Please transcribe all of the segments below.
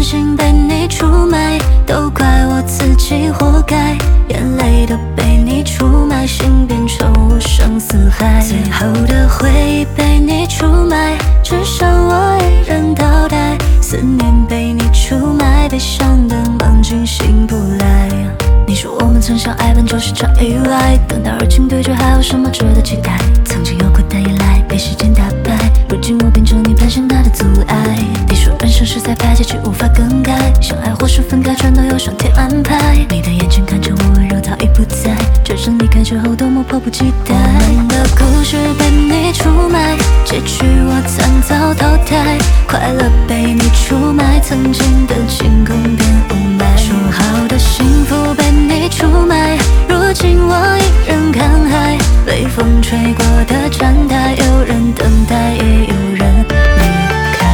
真心被你出卖，都怪我自己活该。眼泪都被你出卖，心变成无声四海。最后的回忆被你出卖，只剩我一人倒带。思念被你出卖，悲伤的梦境醒不来。你说我们曾相爱，本就是场意外。等到热情对决，还有什么值得期待？曾经有过的依赖，被时间打败。如今我变成你奔向他的阻碍。你说人生是在排结局无法更改，相爱或是分开，全都有上天安排。你的眼睛看着我温柔，早已不在。转身离开之后，多么迫不及待。我们的故事被你出卖，结局我惨遭淘汰。快乐被你出卖，曾经的晴空变雾霾。说好的幸福被你出卖，如今我一人看海。被风吹过的站台，有人等待，也有人离开。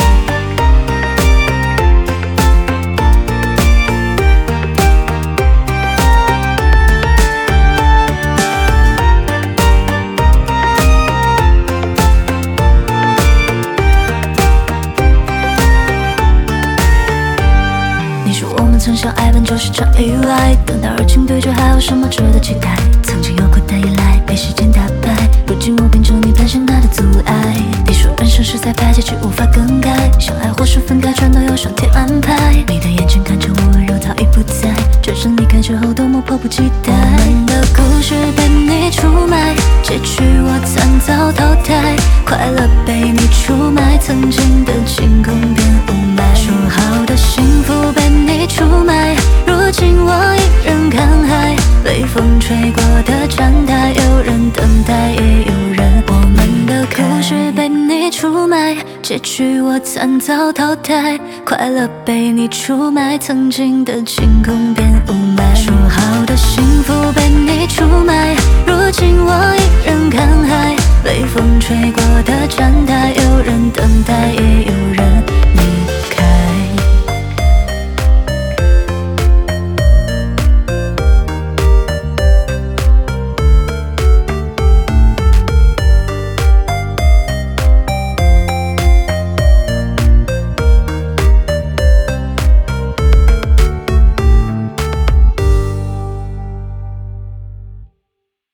你说我们曾相爱，本就是场意外。等到热情对决，还有什么值得期待？曾经有过的依赖，被时间打败。如今我变成你奔向他的阻碍。你说人生是在排结局无法更改，相爱或是分开，全都有上天安排。你的眼睛看着我温柔，早已不在。转身离开之后，多么迫不及待。我们的故事被你出卖，结局我惨遭淘汰。快乐被你出卖，曾经的晴空变雾霾。说好的幸福被你出卖，如今我一人看海。被风吹过的站台，有人等待，也有人我们的故事被你出卖，结局我惨遭淘汰。快乐被你出卖，曾经的晴空变雾霾。说好的幸